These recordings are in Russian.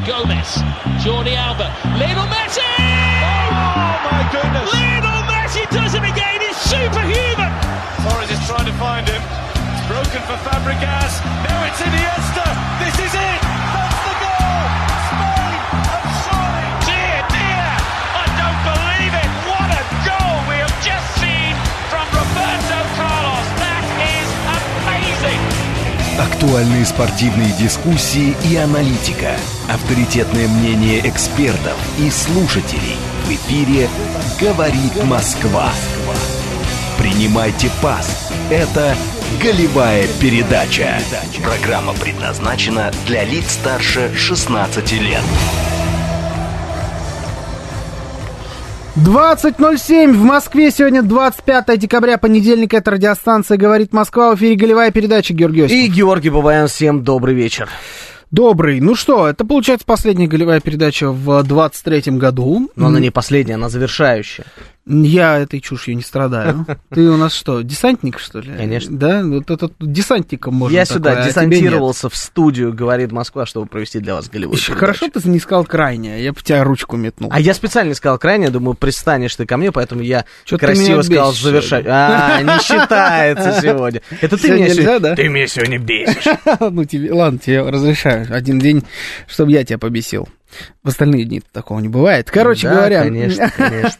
Gomez, Jordi Alba, Lionel Messi! Oh my goodness! Lionel Messi does it again, he's superhuman! Torres is trying to find him, it's broken for Fabregas, now it's Iniesta, this is it! That's the goal! Spain have surely! Dear, dear, I don't believe it! What a goal we have just seen from Roberto Carlos, that is amazing! Актуальные спортивные дискуссии и аналитика. Авторитетное мнение экспертов и слушателей. В эфире «Говорит Москва». Принимайте пас. Это «Голевая передача». Программа предназначена для лиц старше 16 лет. 20:07 в Москве. Сегодня 25 декабря, понедельник. Это радиостанция «Говорит Москва». В эфире «Голевая передача». Георгий Осипов. И Георгий Бабаян. Всем добрый вечер. Добрый. Ну что, это получается последняя голевая передача в 23-м году. Но она не последняя, она завершающая. Я этой чушью не страдаю. Ты у нас что, десантник, что ли? Конечно. Да? Вот этот десантником можно. Я сюда десантировался в студию «Говорит Москва», чтобы провести для вас голевую передачу. Хорошо ты не сказал крайне, я бы тебя ручку метнул. А я специально сказал крайне, думаю, пристанешь ты ко мне, поэтому я красиво сказал завершать. Не считается сегодня. Это ты меня сегодня... да? Ты меня сегодня бесишь. Ну, тебе, ладно, тебе разрешаю. Один день, чтобы я тебя побесил. В остальные дни такого не бывает. Короче говоря... конечно.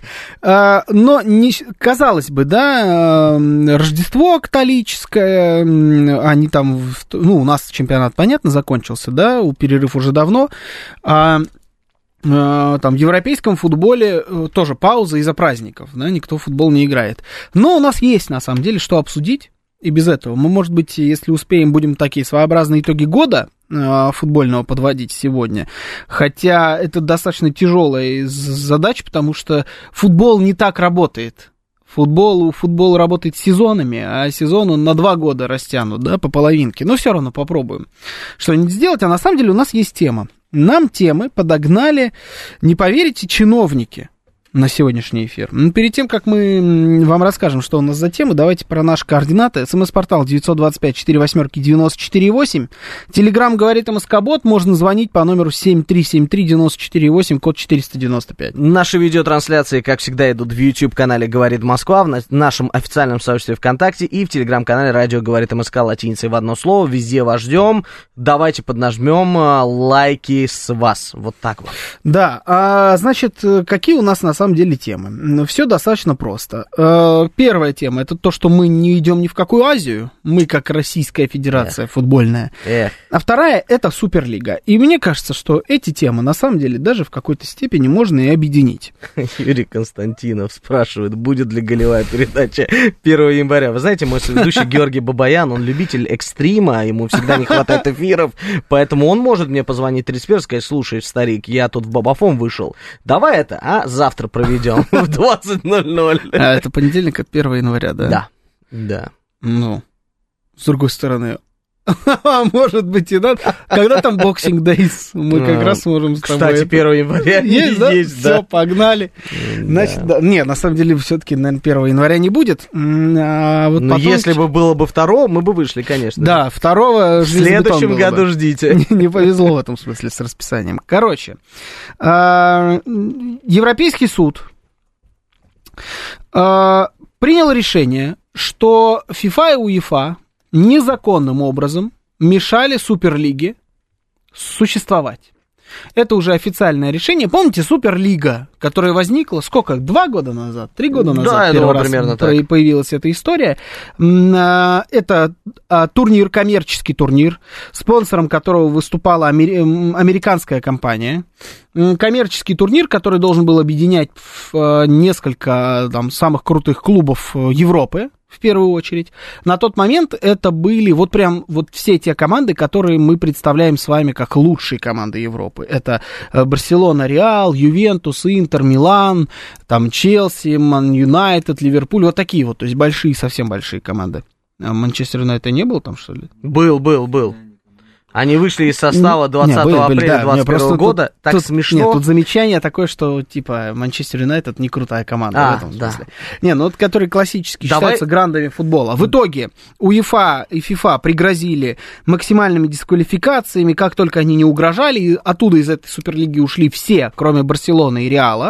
Но, казалось бы, да, Рождество католическое, они там... Ну, у нас чемпионат, понятно, закончился, да, перерыв уже давно. Там в европейском футболе тоже пауза из-за праздников, да, никто в футбол не играет. Но у нас есть, на самом деле, что обсудить. И без этого мы, может быть, если успеем, будем такие своеобразные итоги года футбольного подводить сегодня. Хотя это достаточно тяжелая задача, потому что футбол не так работает. Футбол работает сезонами, а сезон он на 2 года растянут, да, по половинке. Но все равно попробуем что-нибудь сделать. А на самом деле у нас есть тема. Нам темы подогнали, не поверите, чиновники на сегодняшний эфир. Но перед тем, как мы вам расскажем, что у нас за темы, давайте про наши координаты. СМС-портал 925-48-94-8. Телеграм «Говорит МСК-бот». Можно звонить по номеру 7373-94-8, код 495. Наши видеотрансляции, как всегда, идут в YouTube-канале «Говорит Москва», в нашем официальном сообществе ВКонтакте и в Телеграм-канале «Радио Говорит МСК» латиницей в одно слово. Везде вас ждем. Давайте поднажмем лайки с вас. Вот так вот. Да, значит, какие у нас на самом деле темы? Все достаточно просто. Первая тема — это то, что мы не идем ни в какую Азию, мы как Российская Федерация футбольная. А вторая — это Суперлига. И мне кажется, что эти темы на самом деле даже в какой-то степени можно и объединить. Юрий Константинов спрашивает, будет ли голевая передача 1 января. Вы знаете, мой соведущий Георгий Бабаян, он любитель экстрима, ему всегда не хватает эфиров, поэтому он может мне позвонить 31 и сказать, слушай, старик, я тут в Бабафом вышел, давай это, завтра проведем в 20:00. А это понедельник, от 1 января, да? Да. Ну, с другой стороны, может быть и надо. Когда там Boxing Days? Мы как раз можем с тобой... Кстати, 1 января есть, да? Есть, все, погнали. Значит, да. Не, на самом деле, все-таки, наверное, 1 января не будет. А вот но потом... если бы было бы 2, мы бы вышли, конечно. Да, 2 в следующем году ждите. Не повезло в этом смысле с расписанием. Короче, Европейский суд принял решение, что ФИФА и УЕФА незаконным образом мешали Суперлиге существовать. Это уже официальное решение. Помните, Суперлига, которая возникла, сколько, 2 года назад, 3 года назад? Да, первый раз примерно так. Появилась эта история. Это турнир, коммерческий турнир, спонсором которого выступала американская компания. Коммерческий турнир, который должен был объединять несколько самых крутых клубов Европы, в первую очередь. На тот момент это были вот все те команды, которые мы представляем с вами как лучшие команды Европы. Это Барселона, Реал, Ювентус, Интер, Милан, там Челси, Ман Юнайтед, Ливерпуль, вот такие вот, то есть большие, совсем большие команды. А Манчестер Юнайтед не был там, что ли? Был. Они вышли из состава 20 апреля 2021 года. Так тут, смешно. Нет, тут замечание такое, что, типа, Манчестер Юнайтед не крутая команда в этом смысле. Не, ну, вот, которые классически считаются грандами футбола. В итоге УЕФА и ФИФА пригрозили максимальными дисквалификациями, как только они не угрожали. Оттуда из этой Суперлиги ушли все, кроме Барселоны и Реала.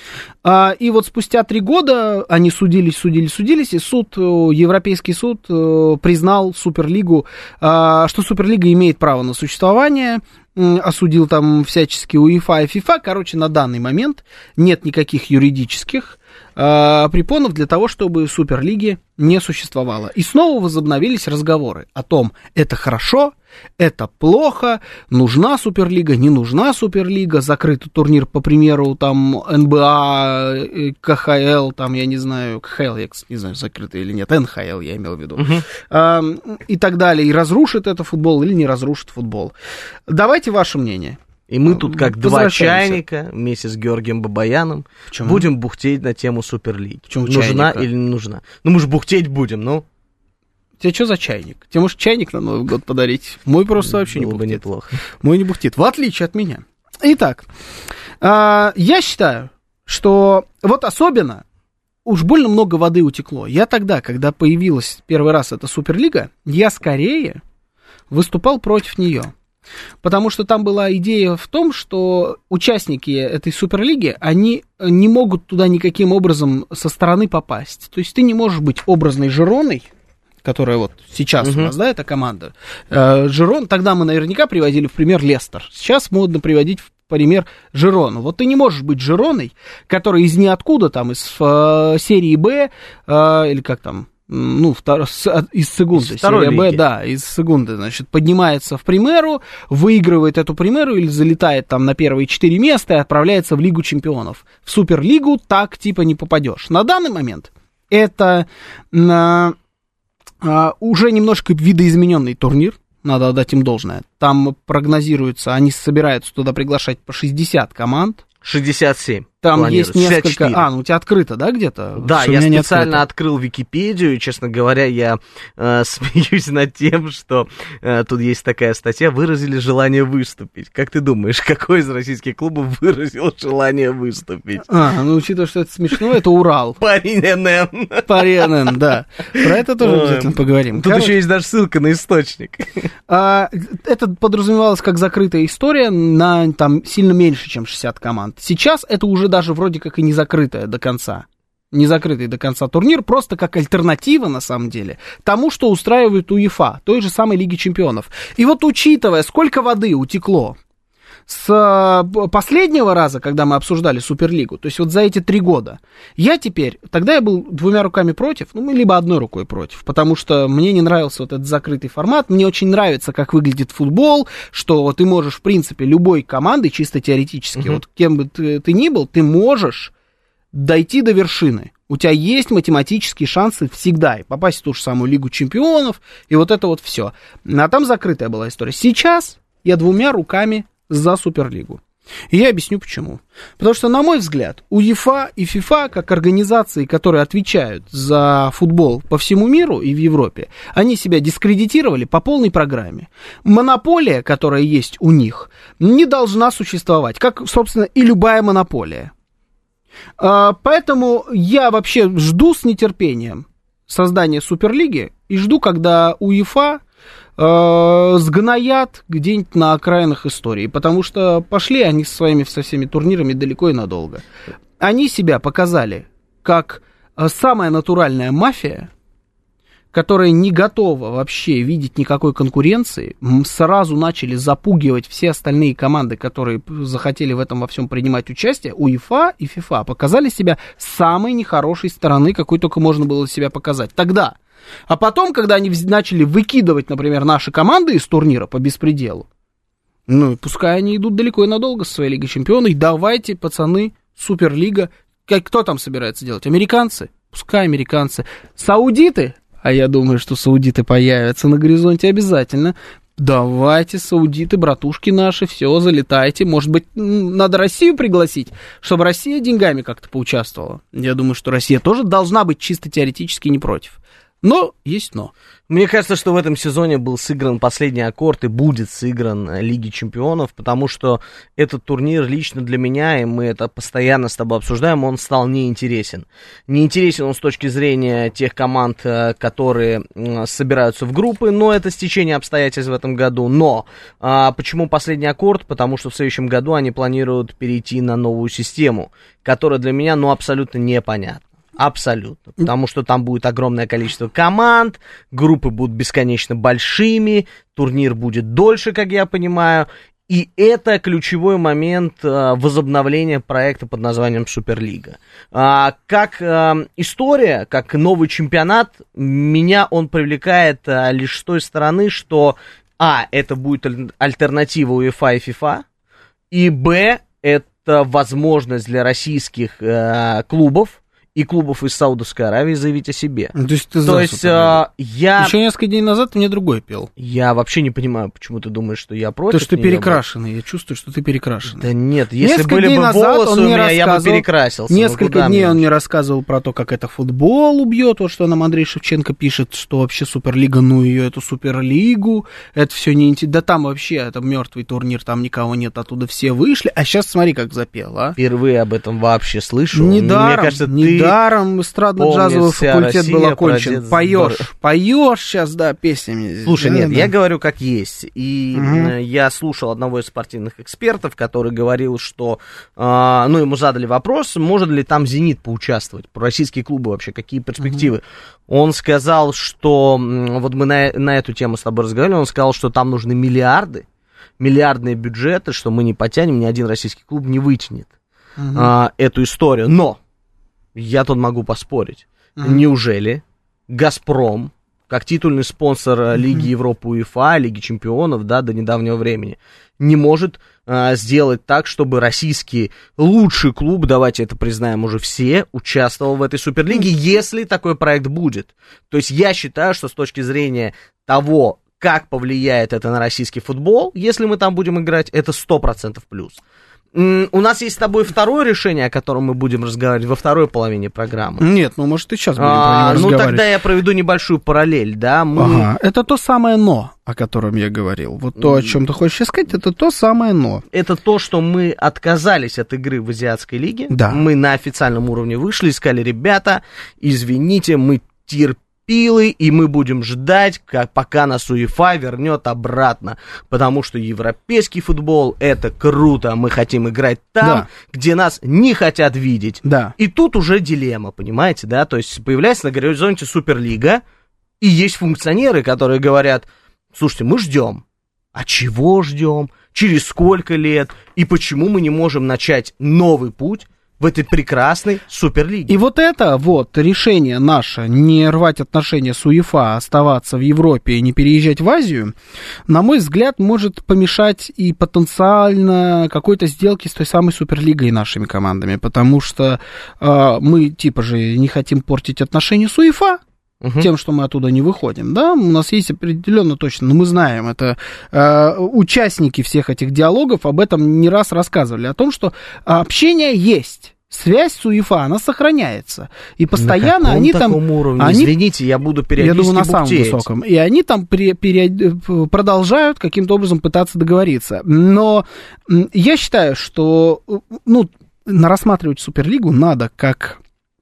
И вот спустя 3 года они судились, и Европейский суд признал Суперлигу, что Суперлига имеет право на существование, осудил там всячески УЕФА и ФИФА. Короче, на данный момент нет никаких юридических препонов для того, чтобы Суперлиги не существовало. И снова возобновились разговоры о том, это хорошо, это плохо, нужна Суперлига, не нужна Суперлига, закрытый турнир, по примеру, там, НБА, КХЛ, там, я не знаю, КХЛ, я не знаю, закрытый или нет, НХЛ я имел в виду, и так далее, и разрушит это футбол или не разрушит футбол. Давайте ваше мнение. И мы тут, как два чайника, вместе с Георгием Бабаяном, будем бухтеть на тему Суперлиги. Нужна или не нужна? Ну, мы же бухтеть будем, ну. Тебе что за чайник? Тебе, может, чайник на Новый год подарить? Мой просто вообще не бухтит. Было бы неплохо. Мой не бухтит, в отличие от меня. Итак, я считаю, что вот особенно уж больно много воды утекло. Я тогда, когда появилась первый раз эта Суперлига, я скорее выступал против нее. Потому что там была идея в том, что участники этой Суперлиги, они не могут туда никаким образом со стороны попасть. То есть ты не можешь быть образной Жироной, которая вот сейчас у нас, да, эта команда. Жирон, тогда мы наверняка приводили в пример Лестер. Сейчас модно приводить в пример Жирону. Вот ты не можешь быть Жироной, которая из ниоткуда, там, из серии Б, или как там, ну, из Сегунды, серия Б, да, из Сегунды, значит, поднимается в Примеру, выигрывает эту Примеру или залетает там на первые 4 места и отправляется в Лигу Чемпионов. В Суперлигу так типа не попадешь. На данный момент это уже немножко видоизмененный турнир, надо отдать им должное. Там прогнозируется, они собираются туда приглашать по 60 команд. 67. Там есть несколько... 64. Ну у тебя открыто, да, где-то? Да, я специально открыл Википедию, и, честно говоря, я смеюсь над тем, что тут есть такая статья: выразили желание выступить. Как ты думаешь, какой из российских клубов выразил желание выступить? Ну, учитывая, что это смешно, это Урал. Парень НН. Парень НН, да. Про это тоже обязательно поговорим. Тут еще есть даже ссылка на источник. Это подразумевалось как закрытая история на там сильно меньше, чем 60 команд. Сейчас это уже даже вроде как и не закрытая до конца. Не закрытый до конца турнир, просто как альтернатива, на самом деле, тому, что устраивает УЕФА, той же самой Лиги Чемпионов. И вот учитывая, сколько воды утекло с последнего раза, когда мы обсуждали Суперлигу, то есть вот за эти 3 года, тогда я был 2 руками против, ну, либо 1 рукой против, потому что мне не нравился вот этот закрытый формат, мне очень нравится, как выглядит футбол, что ты можешь, в принципе, любой командой, чисто теоретически, вот кем бы ты ни был, ты можешь дойти до вершины. У тебя есть математические шансы всегда и попасть в ту же самую Лигу Чемпионов, и вот это вот все. А там закрытая была история. Сейчас я 2 руками за Суперлигу. И я объясню почему. Потому что, на мой взгляд, УЕФА и ФИФА, как организации, которые отвечают за футбол по всему миру и в Европе, они себя дискредитировали по полной программе. Монополия, которая есть у них, не должна существовать, как, собственно, и любая монополия. Поэтому я вообще жду с нетерпением создания Суперлиги и жду, когда УЕФА сгноят где-нибудь на окраинах истории, потому что пошли они со всеми турнирами далеко и надолго. Они себя показали как самая натуральная мафия, которая не готова вообще видеть никакой конкуренции, сразу начали запугивать все остальные команды, которые захотели в этом во всем принимать участие. УЕФА и ФИФА показали себя с самой нехорошей стороны, какой только можно было себя показать тогда. А потом, когда они начали выкидывать, например, наши команды из турнира по беспределу, ну, пускай они идут далеко и надолго со своей Лигой Чемпионов, давайте, пацаны, Суперлига. Кто там собирается делать? Американцы? Пускай американцы. Саудиты? А я думаю, что саудиты появятся на горизонте обязательно. Давайте, саудиты, братушки наши, все, залетайте. Может быть, надо Россию пригласить, чтобы Россия деньгами как-то поучаствовала. Я думаю, что Россия тоже должна быть чисто теоретически не против. Но есть но. Мне кажется, что в этом сезоне был сыгран последний аккорд и будет сыгран Лиги Чемпионов, потому что этот турнир лично для меня, и мы это постоянно с тобой обсуждаем, он стал неинтересен. Неинтересен он с точки зрения тех команд, которые собираются в группы, но это стечение обстоятельств в этом году. Но почему последний аккорд? Потому что в следующем году они планируют перейти на новую систему, которая для меня, абсолютно непонятна. Абсолютно. Потому что там будет огромное количество команд, группы будут бесконечно большими, турнир будет дольше, как я понимаю. И это ключевой момент возобновления проекта под названием Суперлига. Как история, как новый чемпионат, меня он привлекает лишь с той стороны, что это будет альтернатива УЕФА и ФИФА, и б, это возможность для российских клубов и клубов из Саудовской Аравии заявить о себе. То есть я... Еще несколько дней назад ты мне другой пел. Я вообще не понимаю, почему ты думаешь, что я против. То, что ты перекрашенный, я чувствую, что ты перекрашенный. Да нет, если несколько были бы волосы у меня, я бы перекрасился. Несколько дней он мне рассказывал про то, как это футбол убьет, вот что нам Андрей Шевченко пишет, что вообще Суперлига, эту Суперлигу, это все не интересно. Да там вообще, это мертвый турнир, там никого нет, оттуда все вышли. А сейчас смотри, как запел, Впервые об этом вообще слышу. Недаром, мне кажется, недаром эстрадно-джазовый факультет был окончен. Поешь сейчас, песнями. Слушай, нет, я говорю как есть. И я слушал одного из спортивных экспертов, который говорил, что, ему задали вопрос, может ли там «Зенит» поучаствовать, российские клубы вообще, какие перспективы. Он сказал, что, вот мы на эту тему с тобой разговаривали, он сказал, что там нужны миллиардные бюджеты, что мы не потянем, ни один российский клуб не вытянет эту историю. Но я тут могу поспорить. Неужели «Газпром», как титульный спонсор Лиги Европы УЕФА, Лиги Чемпионов, до недавнего времени, не может сделать так, чтобы российский лучший клуб, давайте это признаем уже все, участвовал в этой Суперлиге, если такой проект будет? То есть я считаю, что с точки зрения того, как повлияет это на российский футбол, если мы там будем играть, это 100% плюс. У нас есть с тобой второе решение, о котором мы будем разговаривать во второй половине программы. Нет, может и сейчас будем про него разговаривать. Тогда я проведу небольшую параллель, Это то самое «но», о котором я говорил. Вот то, о чем ты хочешь сказать, это то самое «но». Это то, что мы отказались от игры в Азиатской лиге. Да. Мы на официальном уровне вышли и сказали: ребята, извините, мы терпим, и мы будем ждать, пока нас УЕФА вернет обратно, потому что европейский футбол — это круто, мы хотим играть там, где нас не хотят видеть. Да. И тут уже дилемма, понимаете, то есть появляется на горизонте Суперлига, и есть функционеры, которые говорят: слушайте, мы ждем. А чего ждем? Через сколько лет? И почему мы не можем начать новый путь в этой прекрасной Суперлиге? И вот это решение наше, не рвать отношения с УЕФА, оставаться в Европе и не переезжать в Азию, на мой взгляд, может помешать и потенциально какой-то сделке с той самой Суперлигой и нашими командами, потому что мы же не хотим портить отношения с УЕФА, тем, что мы оттуда не выходим, у нас есть определенно точно, но мы знаем, это участники всех этих диалогов об этом не раз рассказывали, о том, что общение есть, связь с УЕФА, она сохраняется, и постоянно они там... уровне? Извините, я буду периодически Я думаю, на самом высоком, и они там продолжают каким-то образом пытаться договориться, но я считаю, что рассматривать Суперлигу надо как...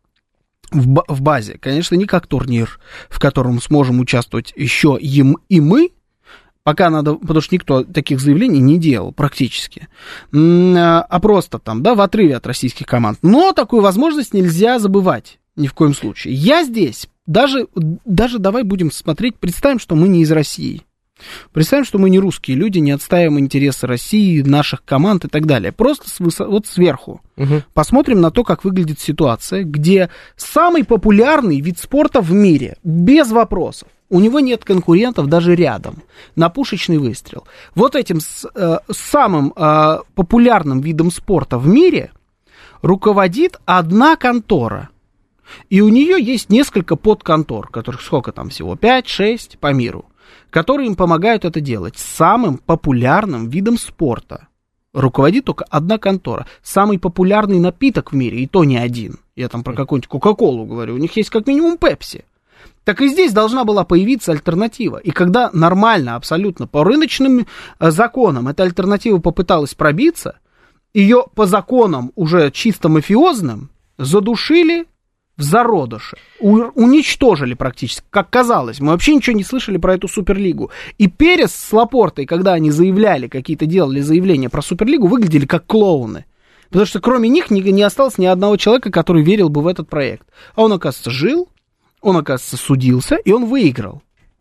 В базе, конечно, не как турнир, в котором сможем участвовать еще и мы, пока надо, потому что никто таких заявлений не делал практически, а просто в отрыве от российских команд. Но такую возможность нельзя забывать ни в коем случае. Я здесь, даже давай будем смотреть, представим, что мы не из России. Представим, что мы не русские люди, не отстаиваем интересы России, наших команд и так далее. Просто сверху посмотрим на то, как выглядит ситуация, где самый популярный вид спорта в мире, без вопросов, у него нет конкурентов даже рядом, на пушечный выстрел. Вот этим самым популярным видом спорта в мире руководит одна контора. И у нее есть несколько подконтор, которых сколько там всего, 5-6 по миру, которые им помогают это делать. Самым популярным видом спорта руководит только одна контора. Самый популярный напиток в мире, и то не один. Я там про какую-нибудь Кока-Колу говорю. У них есть как минимум Пепси. Так и здесь должна была появиться альтернатива. И когда нормально, абсолютно, по рыночным законам эта альтернатива попыталась пробиться, ее по законам уже чисто мафиозным задушили в зародыше, уничтожили практически, как казалось. Мы вообще ничего не слышали про эту Суперлигу. И Перес с Лапортой, когда они заявляли, какие-то делали заявления про Суперлигу, выглядели как клоуны. Потому что кроме них не осталось ни одного человека, который верил бы в этот проект. А он, оказывается, жил, он, оказывается, судился, и он выиграл.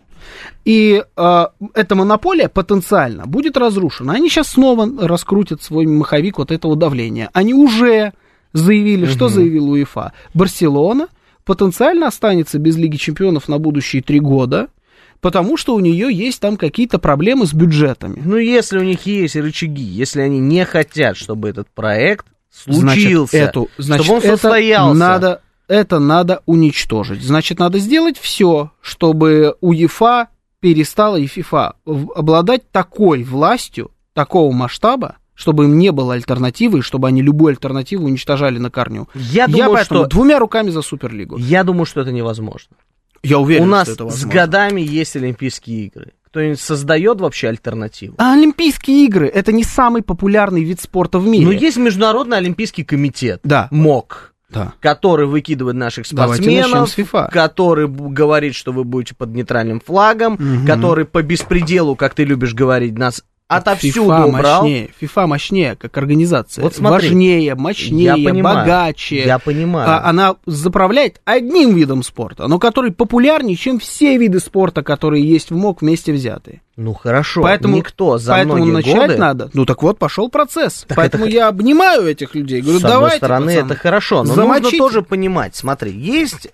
И эта монополия потенциально будет разрушена. Они сейчас снова раскрутят свой маховик вот этого давления. Они уже заявили, что заявил УЕФА. Барселона потенциально останется без Лиги Чемпионов на будущие 3 года, потому что у нее есть там какие-то проблемы с бюджетами. Ну, если у них есть рычаги, если они не хотят, чтобы этот проект случился, чтобы он состоялся. Это надо уничтожить. Значит, надо сделать все, чтобы УЕФА перестала и ФИФА обладать такой властью, такого масштаба, чтобы им не было альтернативы, и чтобы они любую альтернативу уничтожали на корню. Я думаю, что 2 руками за Суперлигу. Я думаю, что это невозможно. Я уверен, у нас что это возможно. С годами есть Олимпийские игры. Кто-нибудь создает вообще альтернативу? А Олимпийские игры — это не самый популярный вид спорта в мире. Но есть Международный Олимпийский комитет, да. МОК, да. который выкидывает наших спортсменов, который говорит, что вы будете под нейтральным флагом, который по беспределу, как ты любишь говорить, нас отовсюду убрал. ФИФА мощнее, как организация. Вот смотри, важнее, мощнее, богаче. Я понимаю. Она заправляет одним видом спорта, но который популярнее, чем все виды спорта, которые есть в МОК вместе взятые. Ну хорошо, поэтому, никто за поэтому многие начать годы... надо. Ну так вот, пошел процесс. Так поэтому я обнимаю этих людей. Говорю, с давайте, одной стороны, пацаны, это хорошо, но замочите. нужно тоже понимать. Смотри, есть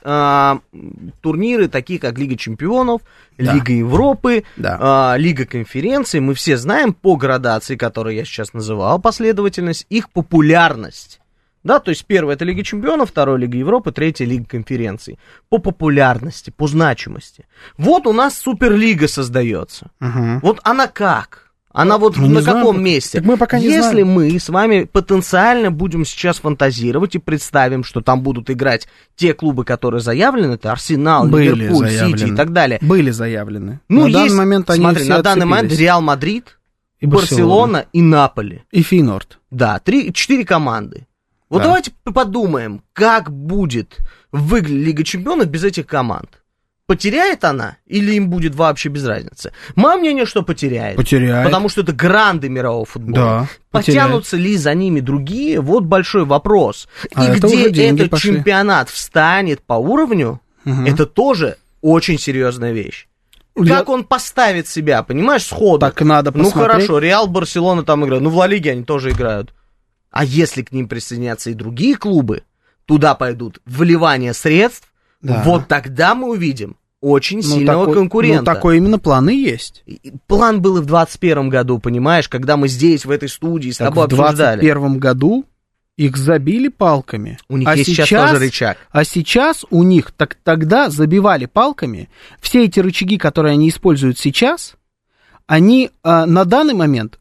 турниры, такие как Лига Чемпионов, да. Лига Европы, да. Лига Конференций. Мы все знаем по градации, которую я сейчас называл, последовательность, их популярность. Да, то есть первая — это Лига Чемпионов, вторая — Лига Европы, третья — Лига Конференций. По популярности, по значимости. Вот у нас Суперлига создается. Вот она как? Она вот на каком месте? Так мы пока не Если знаем. мы с вами потенциально будем сейчас фантазировать и представим, что там будут играть те клубы, которые заявлены, это Арсенал, Ливерпуль, Сити и так далее. Были заявлены. Ну, на данный момент они смотри, все на данный момент Реал Мадрид, и Барселона и Наполи. И Фейнорд. Да, 4 команды. Вот да. Давайте подумаем, как будет выглядеть Лига Чемпионов без этих команд. Потеряет она или им будет вообще без разницы? Мое мнение, что потеряет. Потеряет. Потому что это гранды мирового футбола. Да, потянутся ли за ними другие? Вот большой вопрос. А и где этот пошли. Чемпионат встанет по уровню, это тоже очень серьезная вещь. Как он поставит себя, понимаешь, сходу? Так надо посмотреть. Ну хорошо, Реал, Барселона там играют. Ну в Ла Лиге они тоже играют. А если к ним присоединятся и другие клубы, туда пойдут вливания средств, да. Вот тогда мы увидим очень сильного конкурента. Ну, такой именно план и есть. План был и в 2021 году, понимаешь, когда мы здесь, в этой студии, с тобой обсуждали. В 2021 году их забили палками. У них есть сейчас тоже рычаг. А сейчас у них, тогда забивали палками. Все эти рычаги, которые они используют сейчас, они на данный момент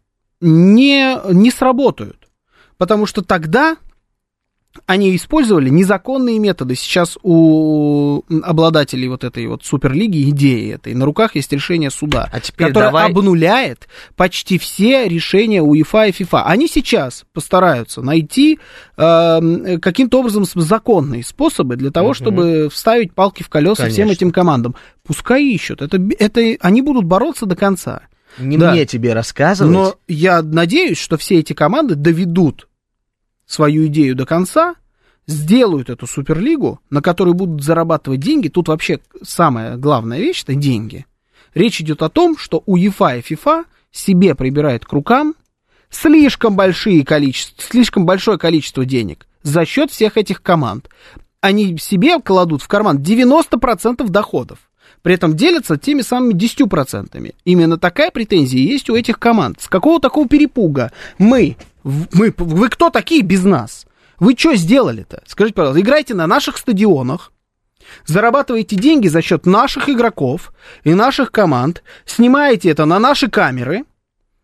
не сработают. Потому что тогда они использовали незаконные методы. Сейчас у обладателей вот этой вот Суперлиги идеи этой на руках есть решение суда, которое обнуляет почти все решения УЕФА и ФИФА. Они сейчас постараются найти каким-то образом законные способы для того, чтобы вставить палки в колеса всем этим командам. Пускай ищут. Это они будут бороться до конца. Не мне тебе рассказывать. Но я надеюсь, что все эти команды доведут свою идею до конца, сделают эту Суперлигу, на которой будут зарабатывать деньги. Тут вообще самая главная вещь — это деньги. Речь идет о том, что УЕФА и ФИФА себе прибирают к рукам слишком большое количество денег за счет всех этих команд. Они себе кладут в карман 90% доходов. При этом делятся теми самыми 10%. Именно такая претензия есть у этих команд. С какого такого перепуга вы кто такие без нас? Вы что сделали-то? Скажите, пожалуйста, играйте на наших стадионах, зарабатываете деньги за счет наших игроков и наших команд, снимаете это на наши камеры,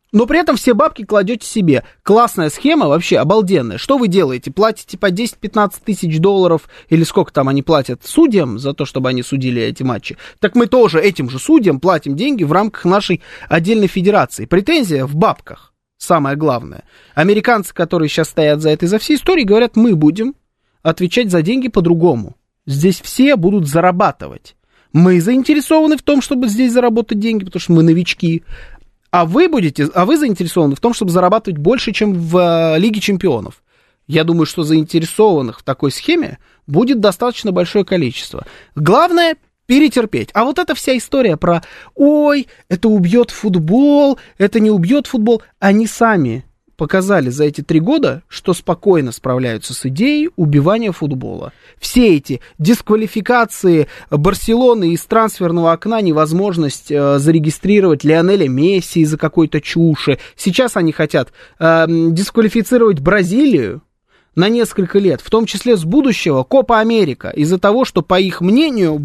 но при этом все бабки кладете себе. Классная схема, вообще обалденная. Что вы делаете? Платите по 10-15 тысяч долларов, или сколько там они платят судьям за то, чтобы они судили эти матчи. Так мы тоже этим же судьям платим деньги в рамках нашей отдельной федерации. Претензия в бабках, самое главное. Американцы, которые сейчас стоят за этой, за всей историей, говорят, мы будем отвечать за деньги по-другому. Здесь все будут зарабатывать. Мы заинтересованы в том, чтобы здесь заработать деньги, потому что мы новички. А вы заинтересованы в том, чтобы зарабатывать больше, чем в Лиге Чемпионов. Я думаю, что заинтересованных в такой схеме будет достаточно большое количество. Главное перетерпеть. А вот эта вся история про «Ой, это убьет футбол, это не убьет футбол», они сами показали за эти 3 года, что спокойно справляются с идеей убивания футбола. Все эти дисквалификации Барселоны из трансферного окна, невозможность зарегистрировать Лионеля Месси из-за какой-то чуши. Сейчас они хотят дисквалифицировать Бразилию на несколько лет, в том числе с будущего Копа Америка, из-за того, что, по их мнению,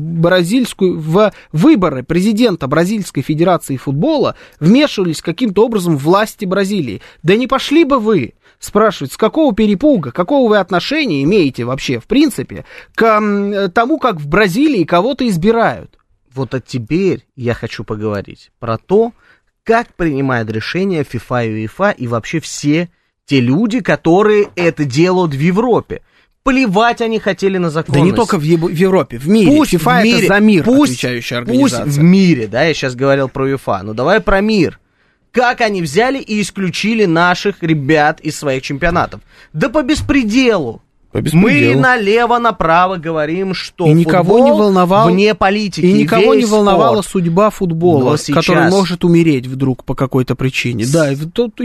в выборы президента Бразильской Федерации футбола вмешивались каким-то образом власти Бразилии. Да не пошли бы вы спрашивать, с какого перепуга, какого вы отношения имеете вообще, в принципе, к тому, как в Бразилии кого-то избирают. Вот теперь я хочу поговорить про то, как принимают решения FIFA и UEFA и вообще все те люди, которые это делают в Европе. Плевать они хотели на законность. Да не только в Европе, в мире. Пусть FIFA в мире, это за мир отвечающая организация. Пусть в мире, да, я сейчас говорил про UEFA, но давай про мир. Как они взяли и исключили наших ребят из своих чемпионатов? Да по беспределу. Мы налево-направо говорим, что и никого футбол не волновал, вне политики. И никого не волновала судьба футбола, сейчас... который может умереть вдруг по какой-то причине. Да,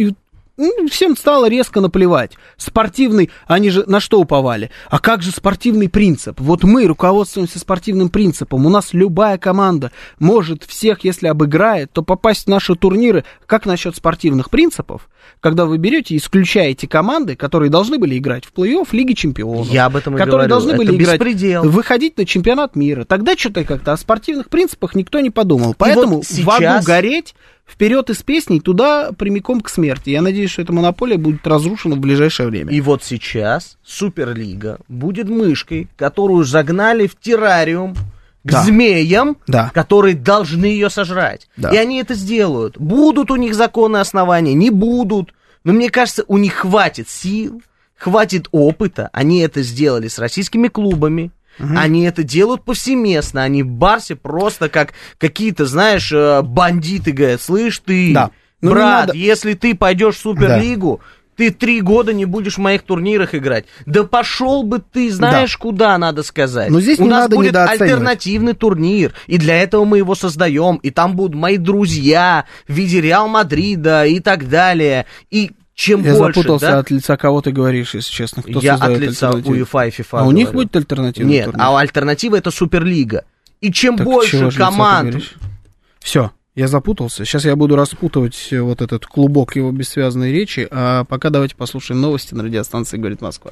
всем стало резко наплевать. Спортивный, они же на что уповали? А как же спортивный принцип? Вот мы руководствуемся спортивным принципом. У нас любая команда может всех, если обыграет, то попасть в наши турниры. Как насчет спортивных принципов? Когда вы берете и исключаете команды, которые должны были играть в плей-офф Лиги Чемпионов. Я об этом и которые говорю. Должны были играть, беспредел. Выходить на чемпионат мира. Тогда что-то как-то о спортивных принципах никто не подумал. Поэтому вот сейчас... в аду гореть... Вперед из песней, туда прямиком к смерти. Я надеюсь, что эта монополия будет разрушена в ближайшее время. И вот сейчас Суперлига будет мышкой, которую загнали в террариум к змеям, которые должны ее сожрать. Да. И они это сделают. Будут у них законные основания, не будут. Но мне кажется, у них хватит сил, хватит опыта. Они это сделали с российскими клубами. Они это делают повсеместно, они в Барсе просто как какие-то, знаешь, бандиты говорят, слышь ты, брат, если ты пойдешь в Суперлигу, ты 3 года не будешь в моих турнирах играть. Да пошел бы ты, знаешь, куда, надо сказать. Но здесь у не нас надо будет альтернативный турнир, и для этого мы его создаем, и там будут мои друзья в виде Реал Мадрида и так далее, и... Чем я больше, запутался, да? От лица кого ты говоришь, если честно. Кто я от лица UEFA и FIFA А у них будет альтернатива? Нет, а альтернатива это Суперлига. И чем так больше команд... Все, я запутался. Сейчас я буду распутывать вот этот клубок его бессвязной речи. А пока давайте послушаем новости на радиостанции «Говорит Москва».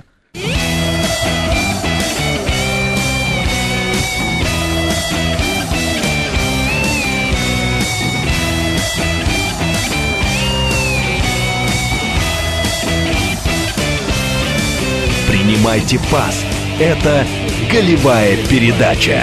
Принимайте пас. Это голевая передача.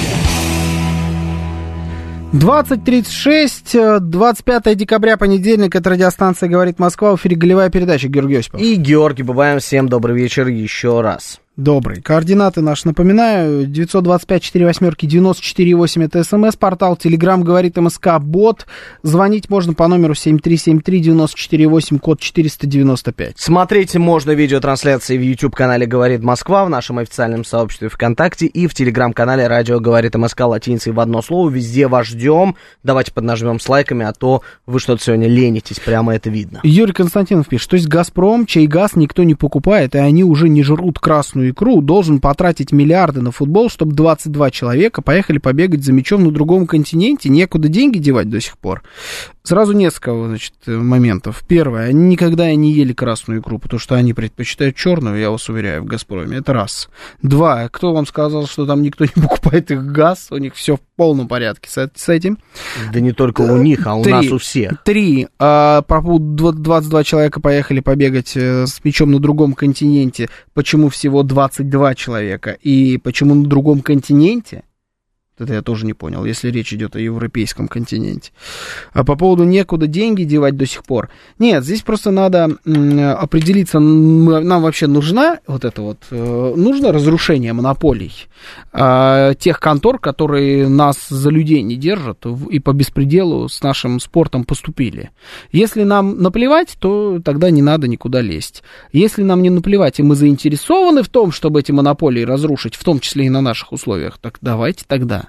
20:36, 25 декабря, понедельник, это радиостанция «Говорит Москва», в эфире голевая передача. Георгий Осипов. И Георгий Бабаян. Всем добрый вечер еще раз. Добрый. Координаты наши, напоминаю, 925-48-94-8, это СМС-портал, Телеграм говорит МСК, бот. Звонить можно по номеру 7373-94-8, код 495. Смотреть можно видеотрансляции в YouTube-канале «Говорит Москва», в нашем официальном сообществе ВКонтакте и в Телеграм-канале «Радио говорит МСК» латиницей в одно слово. Везде вас ждем. Давайте поднажмем с лайками, а то вы что-то сегодня ленитесь, прямо это видно. Юрий Константинов пишет, то есть «Газпром», чей газ никто не покупает, и они уже не жрут красную красную икру, должен потратить миллиарды на футбол, чтобы 22 человека поехали побегать за мячом на другом континенте, некуда деньги девать до сих пор. Сразу несколько, значит, моментов. Первое, они никогда не ели красную икру, потому что они предпочитают черную, я вас уверяю, в «Газпроме». Это раз. Два, кто вам сказал, что там никто не покупает их газ? У них все в полном порядке с этим. Да не только у них, а у нас у всех. Три, по поводу 22 человека поехали побегать с мячом на другом континенте. Почему всего 22 человека? И почему на другом континенте? Это я тоже не понял, если речь идет о европейском континенте. А по поводу некуда деньги девать до сих пор. Нет, здесь просто надо определиться, нам вообще нужна вот это вот, нужно разрушение монополий тех контор, которые нас за людей не держат и по беспределу с нашим спортом поступили. Если нам наплевать, то тогда не надо никуда лезть. Если нам не наплевать, и мы заинтересованы в том, чтобы эти монополии разрушить, в том числе и на наших условиях, так давайте тогда.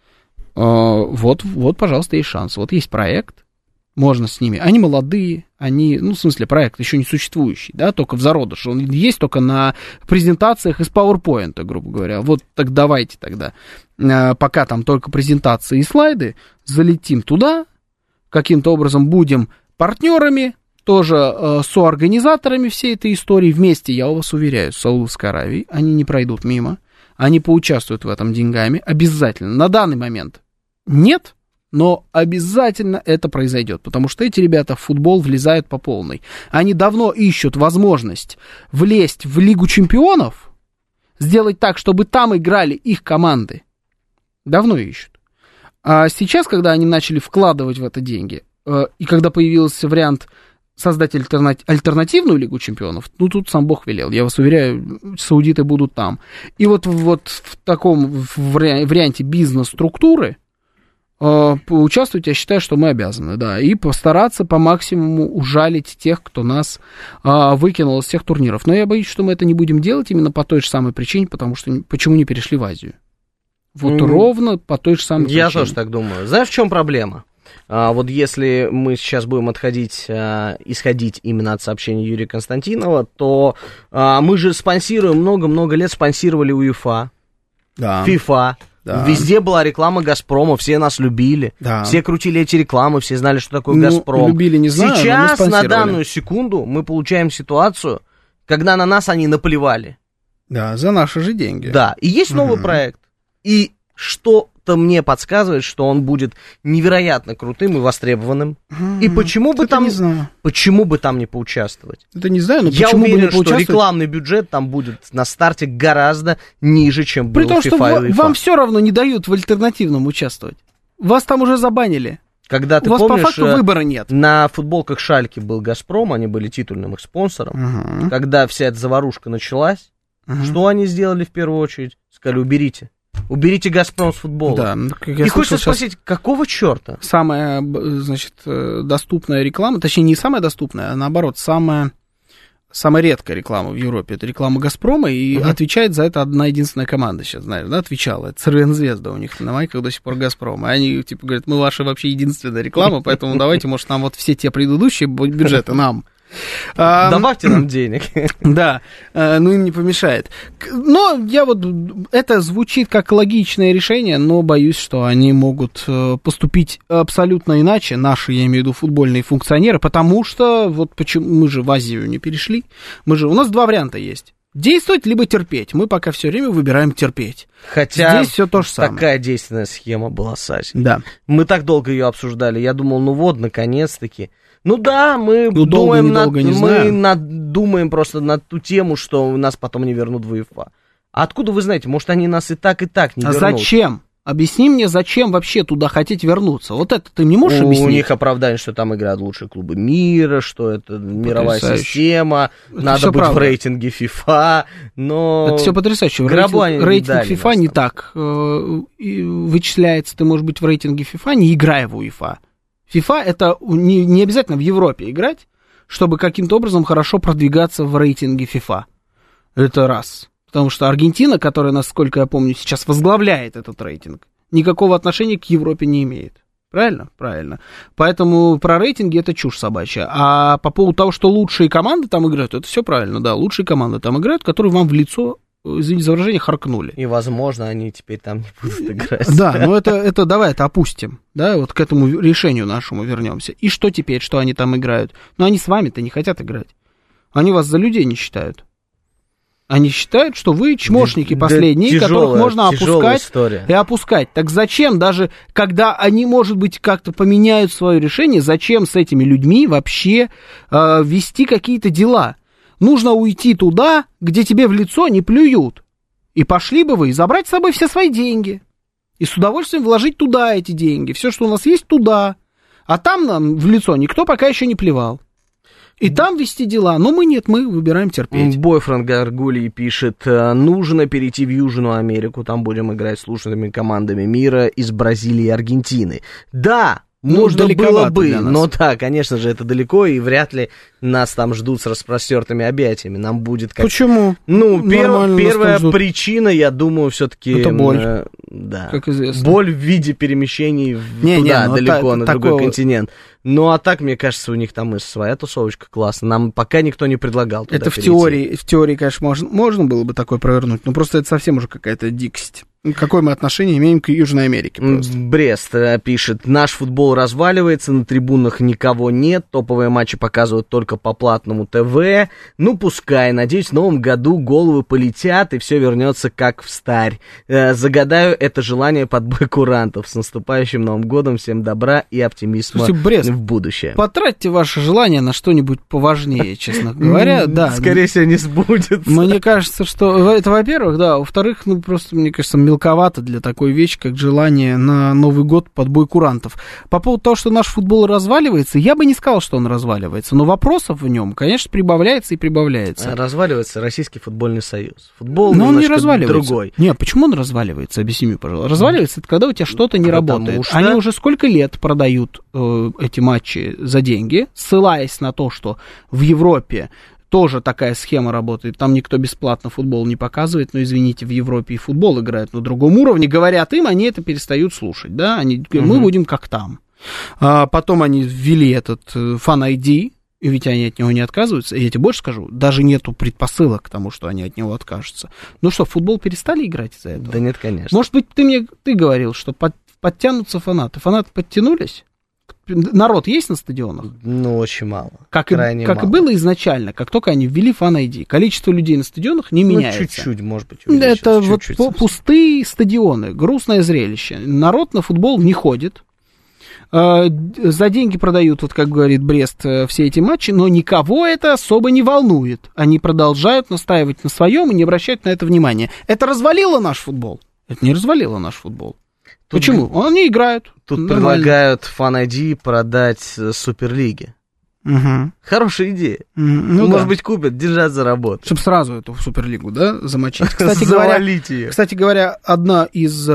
Вот, пожалуйста, есть шанс. Вот есть проект, можно с ними. Они молодые, они, ну, в смысле, проект еще не существующий, да, только в зародыше. Он есть только на презентациях из PowerPoint, грубо говоря. Вот так давайте тогда, пока там только презентации и слайды, залетим туда, каким-то образом будем партнерами, тоже соорганизаторами всей этой истории. Вместе, я вас уверяю, с Саудовской Аравией, они не пройдут мимо, они поучаствуют в этом деньгами, обязательно. На данный момент нет, но обязательно это произойдет, потому что эти ребята в футбол влезают по полной. Они давно ищут возможность влезть в Лигу чемпионов, сделать так, чтобы там играли их команды. Давно ищут. А сейчас, когда они начали вкладывать в это деньги, и когда появился вариант создать альтернативную Лигу чемпионов, ну, тут сам Бог велел, я вас уверяю, саудиты будут там. И вот в таком варианте бизнес-структуры поучаствовать, я считаю, что мы обязаны, да, и постараться по максимуму ужалить тех, кто нас выкинул из всех турниров. Но я боюсь, что мы это не будем делать именно по той же самой причине, потому что почему не перешли в Азию. Вот ровно по той же самой причине. Я тоже так думаю. Знаешь, в чем проблема? Вот если мы сейчас будем исходить именно от сообщения Юрия Константинова, то мы же спонсируем, много-много лет спонсировали УЕФА, да. ФИФА. Да. Везде была реклама «Газпрома», все нас любили, да. Все крутили эти рекламы, все знали, что такое «Газпром». Любили, не знаю, сейчас, на данную секунду, мы получаем ситуацию, когда на нас они наплевали. Да, за наши же деньги. Да, и есть новый проект, и что-то мне подсказывает, что он будет невероятно крутым и востребованным. И почему бы там не поучаствовать? Это не знаю, но я почему уверен, бы не поучаствовать? Что рекламный бюджет там будет на старте гораздо ниже, чем был в FIFA. При том, что вам все равно не дают в альтернативном участвовать. Вас там уже забанили. Когда ты у вас помнишь, по факту выбора нет. На футболках Шальки был «Газпром», они были титульным их спонсором. Когда вся эта заварушка началась, что они сделали в первую очередь? Сказали, уберите «Газпром» с футбола. Да, и хочется спросить, какого черта? Самая, значит, доступная реклама, точнее, не самая доступная, а наоборот, самая редкая реклама в Европе, это реклама «Газпрома», и отвечает за это одна единственная команда сейчас, знаешь, да, отвечала. Это «Цервен-Звезда» у них на майках до сих пор «Газпром». И они, типа, говорят, мы ваша вообще единственная реклама, поэтому давайте, может, нам вот все те предыдущие бюджеты нам. Добавьте нам денег. Да, ну им не помешает. Но это звучит как логичное решение, но боюсь, что они могут поступить абсолютно иначе, наши, я имею в виду, футбольные функционеры, потому что вот почему мы же в Азию не перешли, у нас два варианта есть. Действовать, либо терпеть. Мы пока все время выбираем терпеть. Хотя здесь все то же самое. Такая действенная схема была с Азией. Да. Мы так долго ее обсуждали. Я думал, наконец-таки. Ну да, мы думаем думаем просто над ту тему, что нас потом не вернут в УЕФА. А откуда вы знаете? Может, они нас и так не вернут? А зачем? Объясни мне, зачем вообще туда хотеть вернуться? Вот это ты не можешь объяснить? У них оправдание, что там играют лучшие клубы мира, что это мировая система, это надо быть в рейтинге FIFA, но... Это все потрясающе. Рейтинг FIFA не так вычисляется. Ты можешь быть в рейтинге FIFA, не играя в УЕФА. FIFA это не обязательно в Европе играть, чтобы каким-то образом хорошо продвигаться в рейтинге FIFA. Это раз. Потому что Аргентина, которая, насколько я помню, сейчас возглавляет этот рейтинг, никакого отношения к Европе не имеет. Правильно? Правильно. Поэтому про рейтинги это чушь собачья. А по поводу того, что лучшие команды там играют, это все правильно. Да, лучшие команды там играют, которые вам в лицо извините за выражение, харкнули. И, возможно, они теперь там не будут играть. Да, но это давай это опустим, да, вот к этому решению нашему вернемся. И что теперь, что они там играют? Но они с вами-то не хотят играть. Они вас за людей не считают. Они считают, что вы чмошники последние, которых можно опускать и опускать. Так зачем, даже когда они, может быть, как-то поменяют свое решение, зачем с этими людьми вообще вести какие-то дела? Нужно уйти туда, где тебе в лицо не плюют. И пошли бы вы забрать с собой все свои деньги. И с удовольствием вложить туда эти деньги. Все, что у нас есть, туда. А там нам в лицо никто пока еще не плевал. И там вести дела, но мы нет, мы выбираем терпеть. Бойфренд Гаргулий пишет, нужно перейти в Южную Америку, там будем играть с лучшими командами мира из Бразилии и Аргентины. Да, можно было бы, но да, конечно же, это далеко, и вряд ли нас там ждут с распростертыми объятиями. Нам будет как... Почему? Ну, первая причина, я думаю, все-таки... Это боль, да. Как известно. Боль в виде перемещений туда, далеко, на другой континент. Ну, а так, мне кажется, у них там и своя тусовочка классная. Нам пока никто не предлагал туда перейти. В теории, конечно, можно было бы такое провернуть, но просто это совсем уже какая-то дикость. Какое мы отношение имеем к Южной Америке просто? Брест пишет, наш футбол разваливается, на трибунах никого нет, топовые матчи показывают только по платному ТВ. Ну, пускай, надеюсь, в новом году головы полетят и все вернется как встарь. Загадаю это желание под бой курантов. С наступающим Новым годом, всем добра и оптимизма. Слушайте, Брест, в будущее. Потратьте ваше желание на что-нибудь поважнее, честно говоря. Да, скорее всего, не сбудется. Мне кажется, что это, во-первых, да, во-вторых, ну, просто, мне кажется, мелковато для такой вещи, как желание на Новый год под бой курантов. По поводу того, что наш футбол разваливается, я бы не сказал, что он разваливается, но вопросов в нем, конечно, прибавляется и прибавляется. Разваливается Российский футбольный союз. Футбол но он не разваливается. Другой. Нет, почему он разваливается? Объясни мне, пожалуйста. Разваливается это когда у тебя что-то не работает. Они уже сколько лет продают эти матчи за деньги, ссылаясь на то, что в Европе тоже такая схема работает. Там никто бесплатно футбол не показывает, но, извините, в Европе и футбол играют на другом уровне. Говорят им, они это перестают слушать, да, они говорят, мы будем как там. Потом они ввели этот Fan ID, и ведь они от него не отказываются. И я тебе больше скажу, даже нету предпосылок к тому, что они от него откажутся. Ну что, в футбол перестали играть из-за этого? Да нет, конечно. Может быть, ты говорил, что подтянутся фанаты. Фанаты подтянулись? Народ есть на стадионах? Ну, очень мало. Как и было изначально, как только они ввели Fan ID. Количество людей на стадионах не меняется. Чуть-чуть, может быть, увеличилось. Это чуть-чуть, вот пустые стадионы, грустное зрелище. Народ на футбол не ходит. За деньги продают, вот как говорит Брест, все эти матчи, но никого это особо не волнует. Они продолжают настаивать на своем и не обращают на это внимания. Это развалило наш футбол? Это не развалило наш футбол. Почему? Они играют. Тут предлагают Fan ID продать Суперлиге. Угу. Хорошая идея. Может быть, купят, держат за работу. Чтобы сразу эту Суперлигу, да, замочить. Завалить ее. Кстати говоря, одно из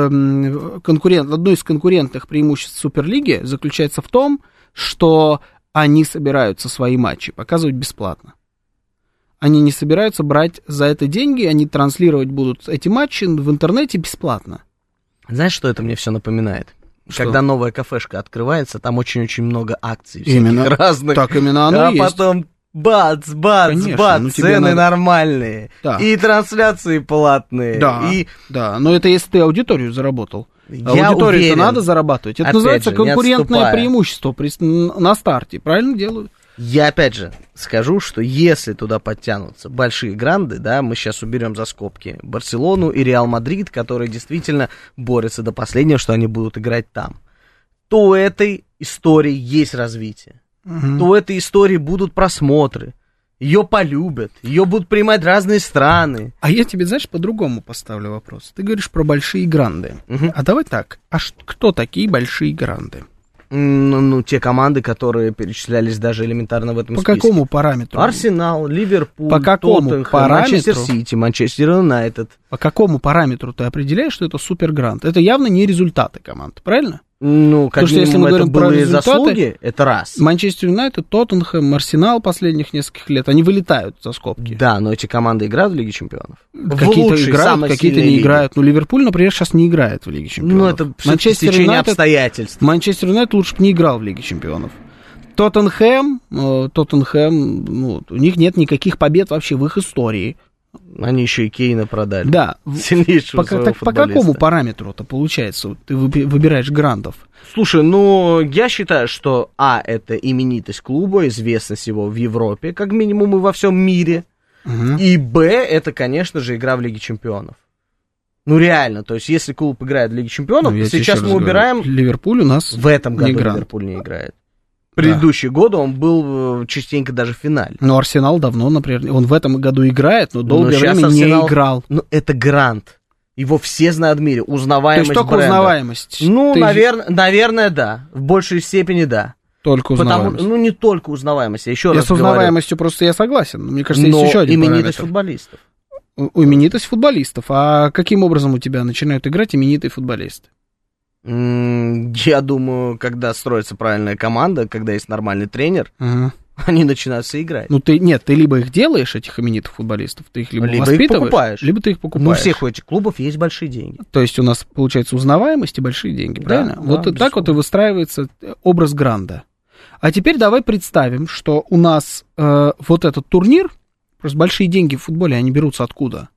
конкурентных преимуществ Суперлиги заключается в том, что они собираются свои матчи показывать бесплатно. Они не собираются брать за это деньги, они транслировать будут эти матчи в интернете бесплатно. Знаешь, что это мне все напоминает? Что? Когда новая кафешка открывается, там очень-очень много акций именно разных. Так именно оно а есть. Потом бац, Конечно, цены нормальные. Да. И трансляции платные. Да, но это если ты аудиторию заработал. Я аудиторию-то уверен, надо зарабатывать. Это называется конкурентное преимущество на старте. Правильно делают? Я опять же скажу, что если туда подтянутся большие гранды, да, мы сейчас уберем за скобки Барселону и Реал Мадрид, которые действительно борются до последнего, что они будут играть там, то у этой истории есть развитие. То у этой истории будут просмотры. Ее полюбят, ее будут принимать разные страны. А я тебе, знаешь, по-другому поставлю вопрос. Ты говоришь про большие гранды. А давай так, кто такие большие гранды? Ну, те команды, которые перечислялись даже элементарно в этом списке. По какому параметру? Арсенал, Ливерпуль, по какому Тоттенхэм, параметру? Манчестер Сити, Манчестер Юнайтед. По какому параметру ты определяешь, что это супергрант? Это явно не результаты команд, правильно? Ну, как минимум, если мы говорим про заслуги, это раз. Манчестер Юнайтед, Тоттенхэм, Арсенал последних нескольких лет, они вылетают за скобки. Да, но эти команды играют в Лиге Чемпионов. Какие-то играют, какие-то не играют. Ну, Ливерпуль, например, сейчас не играет в Лиге Чемпионов. Ну, это стечение обстоятельств. Манчестер Юнайтед лучше бы не играл в Лиге Чемпионов. Тоттенхэм, ну, у них нет никаких побед вообще в их истории. Они еще и Кейна продали. Да. Сильнейшего своего По какому параметру-то получается? Ты выбираешь грандов? Слушай, ну, я считаю, что это именитость клуба, известность его в Европе, как минимум, и во всем мире. И это, конечно же, игра в Лиге Чемпионов. Ну, реально, то есть, если клуб играет в Лиге Чемпионов, сейчас мы убираем... Ливерпуль у нас в этом году Ливерпуль не играет. Предыдущие годы он был частенько даже в финале. Но Арсенал давно, например, он в этом году играет, но долгое время Арсенал... не играл. Ну, это грант. Его все знают в мире. Узнаваемость бренда. То есть только узнаваемость? Ну, наверное, да. В большей степени, да. Только узнаваемость? Ну, не только узнаваемость, я еще раз говорю. С узнаваемостью просто я согласен. Мне кажется, есть еще один именитость футболистов. Именитость футболистов. А каким образом у тебя начинают играть именитые футболисты? Я думаю, когда строится правильная команда, когда есть нормальный тренер, они начинают все играть. Ну, ты либо их делаешь, этих именитых футболистов, ты их либо воспитываешь, их покупаешь. либо ты их покупаешь. Но у всех у этих клубов есть большие деньги. То есть у нас, получается, узнаваемость и большие деньги, правильно? Да, вот так вот и выстраивается образ гранда. А теперь давай представим, что у нас вот этот турнир, просто большие деньги в футболе, они берутся откуда?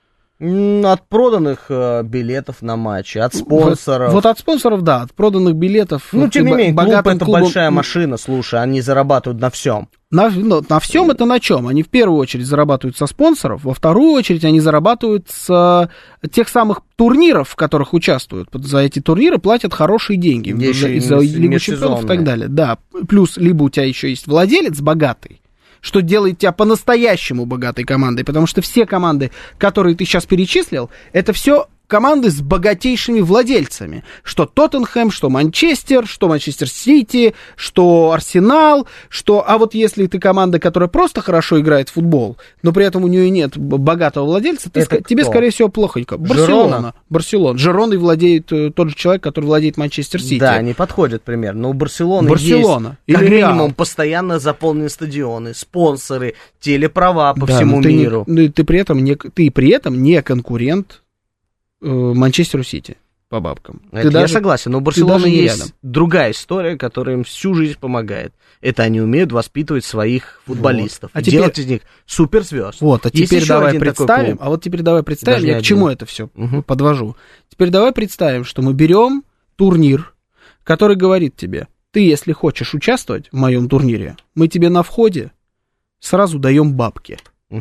От проданных билетов на матчи, от спонсоров. Вот от спонсоров, да, от проданных билетов. Ну, тем не менее, клуб это большая машина, слушай, они зарабатывают на всем. На всем это на чем? Они в первую очередь зарабатывают со спонсоров, во вторую очередь они зарабатывают с тех самых турниров, в которых участвуют. За эти турниры платят хорошие деньги. За Лигу Чемпионов и так далее. Да, плюс либо у тебя еще есть владелец богатый, что делает тебя по-настоящему богатой командой, потому что все команды, которые ты сейчас перечислил, это все команды с богатейшими владельцами. Что Тоттенхэм, что Манчестер Сити, что Арсенал, А вот если ты команда, которая просто хорошо играет в футбол, но при этом у нее нет богатого владельца, тебе, скорее всего, плохонько. Барселона. Жироной владеет тот же человек, который владеет Манчестер Сити. Да, не подходит пример. Но у Барселоны есть, как минимум, постоянно заполнены стадионы, спонсоры, телеправа по всему миру. Ты при этом не конкурент Манчестеру Сити по бабкам. Я согласен, но у Барселоны есть другая история, которая им всю жизнь помогает. Это они умеют воспитывать своих футболистов. И делать из них суперзвезд. Вот, теперь давай представим, я к чему это все подвожу. Теперь давай представим, что мы берем турнир, который говорит тебе, ты, если хочешь участвовать в моем турнире, мы тебе на входе сразу даем бабки.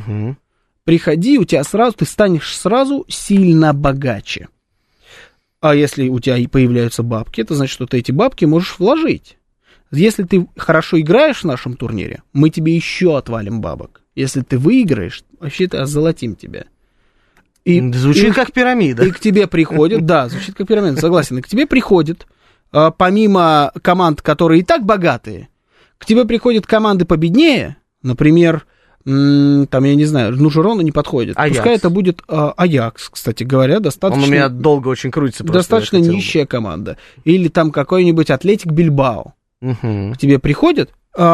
Приходи, ты станешь сразу сильно богаче. А если у тебя появляются бабки, это значит, что ты эти бабки можешь вложить. Если ты хорошо играешь в нашем турнире, мы тебе еще отвалим бабок. Если ты выиграешь, вообще-то озолотим тебя. Звучит как пирамида. И к тебе приходят, да, звучит как пирамида, согласен. И к тебе приходят, помимо команд, которые и так богатые, к тебе приходят команды победнее, например... Там, я не знаю, Жирона не подходит. Аякс. Пускай это будет Аякс, кстати говоря, достаточно... Он у меня долго очень крутится. Достаточно нищая команда. Или там какой-нибудь Атлетик Бильбао. К тебе приходят,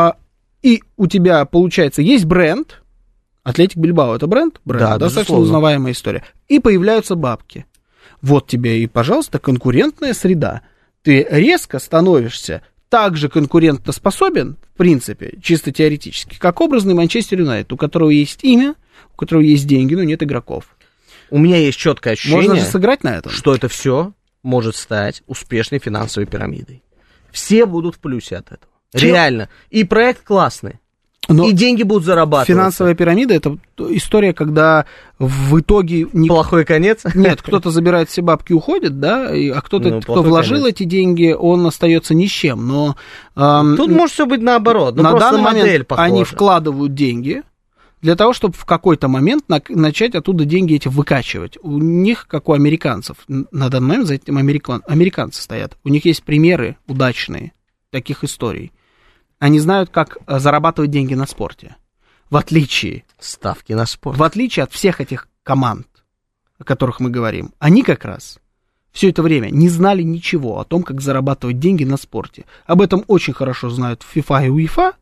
и у тебя, получается, есть бренд. Атлетик Бильбао — это бренд? Да, достаточно узнаваемая история. И появляются бабки. Вот тебе и, пожалуйста, конкурентная среда. Ты резко становишься также конкурентоспособен, в принципе, чисто теоретически, как образный Манчестер Юнайтед, у которого есть имя, у которого есть деньги, но нет игроков. У меня есть четкое ощущение, можно же сыграть на этом, что это все может стать успешной финансовой пирамидой. Все будут в плюсе от этого. Реально. И проект классный. Но и деньги будут зарабатываться. Финансовая пирамида — это история, когда в итоге... Плохой конец? Нет, кто-то забирает все бабки и уходит, да, а кто-то, кто вложил эти деньги, он остается ни с чем. Но, тут может все быть наоборот. На данный момент они вкладывают деньги для того, чтобы в какой-то момент начать оттуда деньги эти выкачивать. У них, как у американцев, на данный момент за этим американцы стоят. У них есть примеры удачные таких историй. Они знают, как зарабатывать деньги на спорте. В отличие... Ставки на спорт. В отличие от всех этих команд, о которых мы говорим. Они как раз все это время не знали ничего о том, как зарабатывать деньги на спорте. Об этом очень хорошо знают FIFA и UEFA.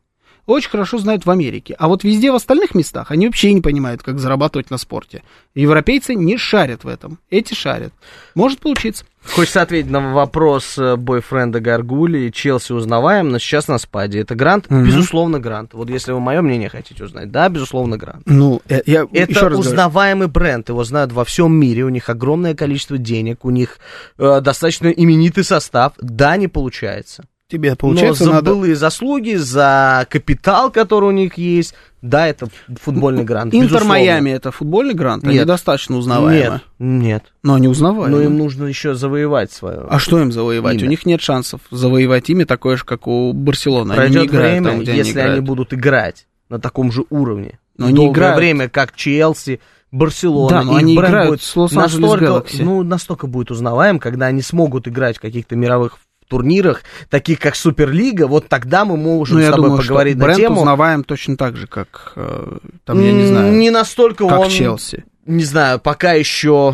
очень хорошо знают в Америке. А вот везде в остальных местах они вообще не понимают, как зарабатывать на спорте. Европейцы не шарят в этом. Эти шарят. Может получиться. Хочется ответить на вопрос бойфренда Гаргули. Челси узнаваем, но сейчас на спаде. Это грант? Безусловно, грант. Вот если вы мое мнение хотите узнать, да, безусловно, грант. Ну, я это узнаваемый бренд. Его знают во всем мире. У них огромное количество денег. У них достаточно именитый состав. Да, не получается. Тебе получается, но за былые заслуги, за капитал, который у них есть, да, это футбольный грант. Интер Майами это футбольный грант? Нет. Они достаточно узнаваемы? Нет. Но они узнаваемы. Но им нужно еще завоевать свое. А что им завоевать? Имя. У них нет шансов завоевать имя такое же, как у Барселоны. Пройдет время, там, если они будут играть на таком же уровне. Но они играют время, как Челси, Барселона. Да, но они играют с Лос-Анджелес Гэлакси. Настолько будет узнаваем, когда они смогут играть в каких-то мировых турнирах, таких как Суперлига, вот тогда мы можем с тобой поговорить на тему. Бренд узнаваем точно так же, как, там, я не знаю, не настолько как он, Челси. Не знаю, пока еще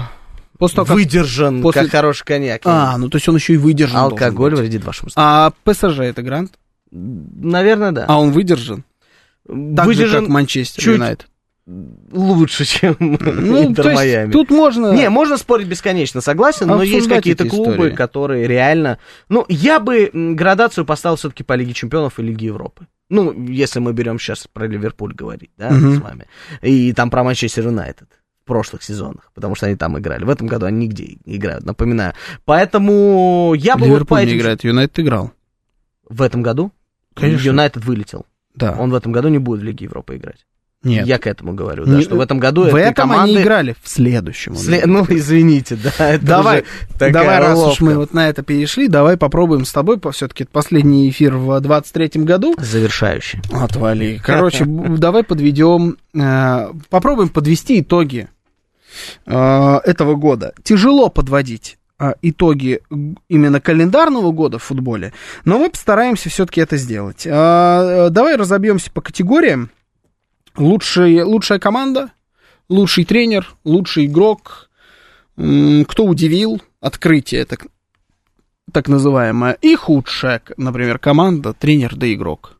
выдержан, как хороший коньяк. Ну то есть он еще и выдержан. Алкоголь вредит вашему здоровью. А ПСЖ это грант? Наверное, да. А он выдержан? Так же, как Манчестер Юнайтед. Лучше, чем Интер Майами. Тут можно... Не, можно спорить бесконечно, согласен, но есть какие-то клубы, которые реально... Ну, я бы градацию поставил все-таки по Лиге Чемпионов и Лиге Европы. Ну, если мы берем сейчас про Ливерпуль говорить, да, с вами. И там про Манчестер Юнайтед в прошлых сезонах, потому что они там играли. В этом году они нигде не играют, напоминаю. Поэтому я бы... Ливерпуль не играет, Юнайтед играл. В этом году? Конечно. Юнайтед вылетел. Да. Он в этом году не будет в Лиге Европы играть. Нет. Я к этому говорю, да, что в этом году этой команды... они играли, в следующем. Ну, извините, да, это давай, раз уловка. уж мы вот на это перешли, давай попробуем с тобой, все-таки последний эфир в 23-м году. Завершающий. Отвали. Короче, давай подведем, попробуем подвести итоги этого года. Тяжело подводить итоги именно календарного года в футболе, но мы постараемся все-таки это сделать. Давай разобьемся по категориям. Лучшая команда, лучший тренер, лучший игрок, кто удивил, открытие так называемое, и худшая, например, команда, тренер да игрок.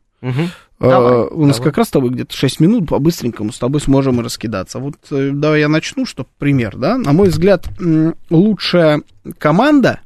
У нас как раз с тобой где-то 6 минут, по-быстренькому с тобой сможем и раскидаться. Вот давай я начну, чтобы пример, да. На мой взгляд, лучшая команда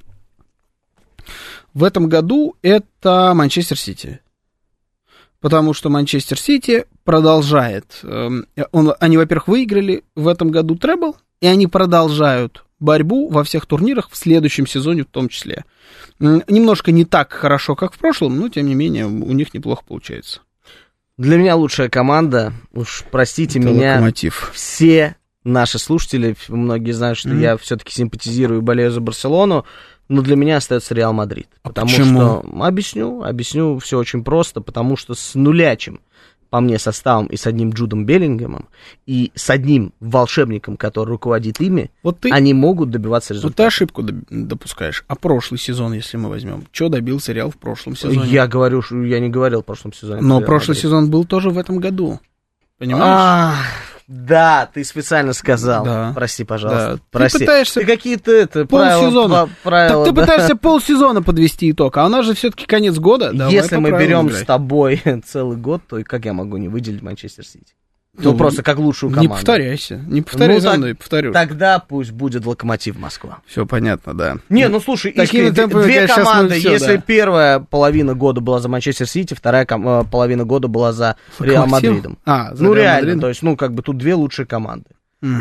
в этом году это Манчестер Сити. Потому что Манчестер Сити продолжает. Они, во-первых, выиграли в этом году требл, и они продолжают борьбу во всех турнирах в следующем сезоне в том числе. Немножко не так хорошо, как в прошлом, но, тем не менее, у них неплохо получается. Для меня лучшая команда, уж простите это меня, Локомотив. Все наши слушатели, многие знают, что я все-таки симпатизирую и болею за Барселону, но для меня остается Реал Мадрид. Потому почему? Что... Объясню все очень просто, потому что с нулячим, по мне, составом и с одним Джудом Беллингемом, и с одним волшебником, который руководит ими, они могут добиваться результата. Вот ты ошибку допускаешь. А прошлый сезон, если мы возьмем, что добился Реал в прошлом сезоне? Я не говорил в прошлом сезоне. Но прошлый сезон был тоже в этом году. Понимаешь? Да, ты специально сказал. Да. Прости, пожалуйста. Да. Прости. Ты пытаешься какие-то полсезона. правила. Так ты пытаешься полсезона подвести итог, а у нас же все-таки конец года. Если мы берем с тобой целый год, то как я могу не выделить Манчестер Сити? Ну, просто как лучшую команду. Не повторяйся. Не повторяй за мной, повторю. Тогда пусть будет Локомотив Москва. Все понятно, да. Не, ну слушай, две команды, если первая половина года была за Манчестер Сити, вторая половина года была за Реал Мадридом. Ну, реально, то есть, тут две лучшие команды.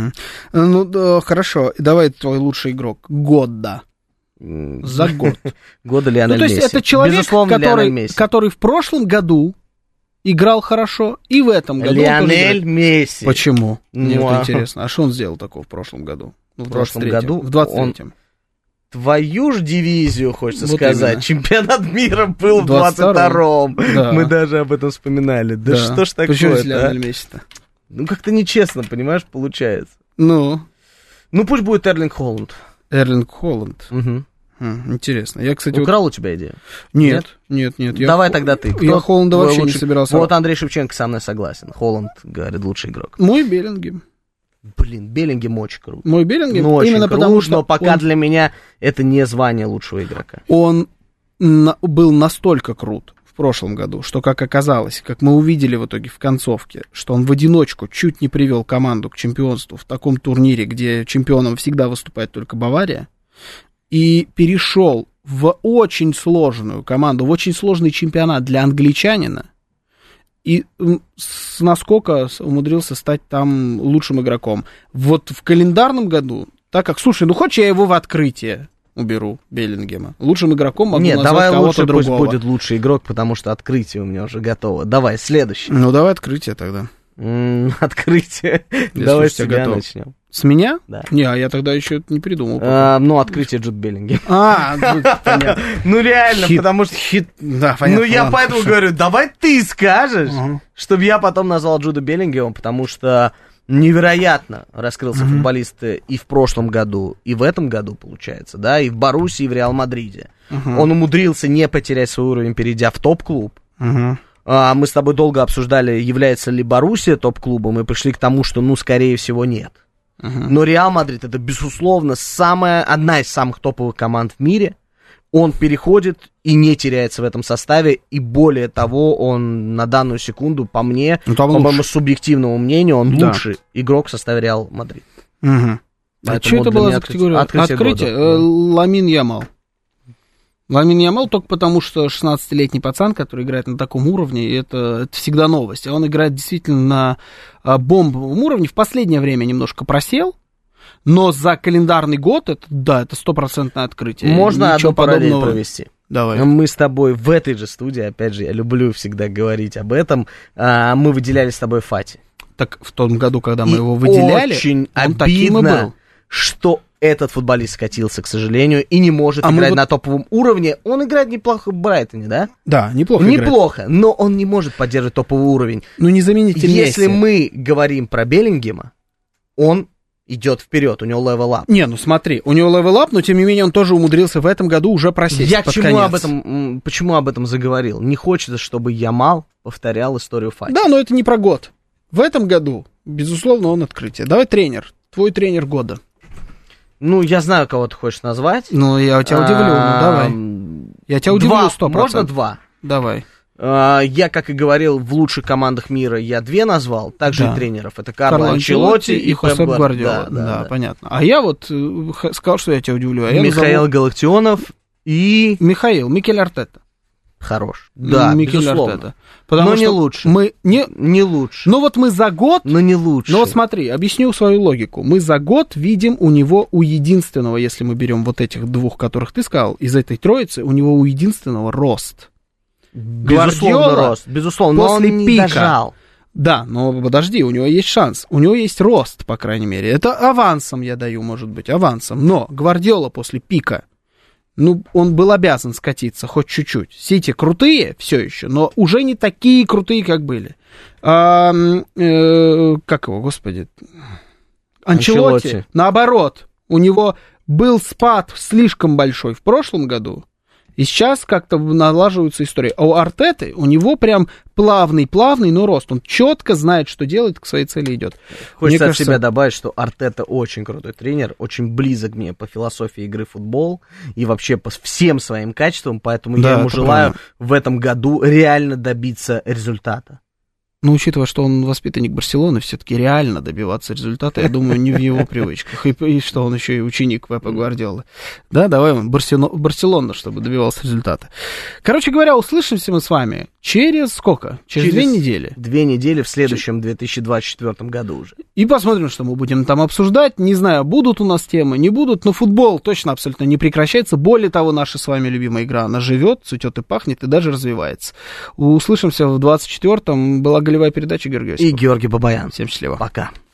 Ну, хорошо, давай твой лучший игрок года. За год. Года Лионель Месси. То есть это человек, который в прошлом году играл хорошо, и в этом году Лионель Месси. Почему? Мне вот интересно. А что он сделал такого в прошлом году? В прошлом году? В 23-м. Твою ж дивизию, хочется сказать. Именно. Чемпионат мира был в 22-м. Да. Мы даже об этом вспоминали. Да что ж такое-то? Почему Лионель Месси-то? Ну, как-то нечестно, понимаешь, получается. Ну, пусть будет Эрлинг Холланд. Эрлинг Холланд. Угу. Интересно. Я, кстати, украл у тебя идею? Нет. Давай тогда ты. Я Холланда вообще не собирался. Вот Андрей Шевченко со мной согласен. Холланд, говорит, лучший игрок. Мой Беллингем. Блин, Беллингем очень крут. Мой Беллингем именно потому, что... Но пока для меня это не звание лучшего игрока. Он был настолько крут в прошлом году, что, как оказалось, как мы увидели в итоге в концовке, что он в одиночку чуть не привел команду к чемпионству в таком турнире, где чемпионом всегда выступает только Бавария, и перешел в очень сложную команду, в очень сложный чемпионат для англичанина, и насколько умудрился стать там лучшим игроком. Вот в календарном году, так как, слушай, ну хочешь, я его в открытие уберу, Беллингема. Лучшим игроком могу назвать давай кого-то лучше другого. Пусть будет лучший игрок, потому что открытие у меня уже готово. Давай, следующий. Ну, давай открытие тогда. Открытие. Давай с тебя начнем. С меня? Да. Не, а я тогда еще не придумал. Открытие Джуд Беллингем. Понятно. Ну, реально, потому что... Да, понятно. Ну, я поэтому говорю, давай ты скажешь, чтобы я потом назвал Джуда Беллингема, потому что невероятно раскрылся футболист и в прошлом году, и в этом году, получается, да, и в Боруссии, и в Реал Мадриде. Он умудрился не потерять свой уровень, перейдя в топ-клуб. Мы с тобой долго обсуждали, является ли Боруссия топ-клубом, и пришли к тому, что, ну, скорее всего, нет. Но Реал Мадрид — это, безусловно, одна из самых топовых команд в мире. Он переходит и не теряется в этом составе, и более того, он на данную секунду, по мне, по моему субъективному мнению, он лучший игрок в составе Реал Мадрид. А что это было за категория? Открытие? Ламин Ямал. Ламин Ямал только потому, что 16-летний пацан, который играет на таком уровне, это всегда новость. А он играет действительно на бомбовом уровне. В последнее время немножко просел, но за календарный год это стопроцентное открытие. Можно одну параллель провести? Давай. Мы с тобой в этой же студии, опять же, я люблю всегда говорить об этом, мы выделяли с тобой Фати. Так в том году, когда мы его выделяли, очень он таким и был. Что этот футболист скатился, к сожалению, и не может играть на топовом уровне. Он играет неплохо в Брайтоне, да? Да, неплохо играет. Неплохо, но он не может поддерживать топовый уровень. Ну, не замените Месси. Если мы говорим про Беллингема, он идет вперед, у него level up. Не, ну смотри, у него level up, но тем не менее он тоже умудрился в этом году уже просесть. Я почему об этом заговорил? Не хочется, чтобы Ямал повторял историю Фати. Да, но это не про год. В этом году, безусловно, он открытие. Давай тренер, твой тренер года. Ну, я знаю, кого ты хочешь назвать. Ну, я тебя удивлю, давай. Я тебя удивлю 100%. Можно два? Давай. Я, как и говорил, в лучших командах мира я 2 назвал, также и тренеров. Это Карло Анчелотти и Пеп Гвардиола. Да, понятно. А я вот сказал, что я тебя удивлю. Михаил Галактионов и... Микель Артета. Хорош. Да, безусловно. Артета. Потому но что не лучше. Мы не лучше. Ну вот мы за год... Но не лучше. Ну вот смотри, объясню свою логику. Мы за год видим у него, у единственного, если мы берем вот этих 2, которых ты сказал, из этой троицы, у него у единственного рост. Безусловно, рост. Безусловно, после но он пика. Не дожал. Да, но подожди, у него есть шанс. У него есть рост, по крайней мере. Это авансом я даю, может быть, авансом. Но Гвардиола после пика, ну, он был обязан скатиться хоть чуть-чуть. Сити крутые все еще, но уже не такие крутые, как были. Как его, господи? Анчелотти. Наоборот, у него был спад слишком большой в прошлом году, и сейчас как-то налаживаются истории. А у Артеты, у него прям плавный, но рост. Он четко знает, что делает, к своей цели идет. Хочется от себя добавить, что Артета очень крутой тренер, очень близок мне по философии игры в футбол и вообще по всем своим качествам, поэтому я ему желаю в этом году реально добиться результата. Но учитывая, что он воспитанник Барселоны, все-таки реально добиваться результата, я думаю, не в его привычках. И что он еще и ученик Пепа Гвардиолы. Да, давай Барселона, чтобы добивался результата. Короче говоря, услышимся мы с вами через сколько? Через 2 недели. 2 недели в следующем 2024 году уже. И посмотрим, что мы будем там обсуждать. Не знаю, будут у нас темы, не будут, но футбол точно абсолютно не прекращается. Более того, наша с вами любимая игра, она живет, цветет и пахнет, и даже развивается. Услышимся в 24-м. Была голевая передача, Георгий Осипов. И Георгий Бабаян. Всем счастливо. Пока.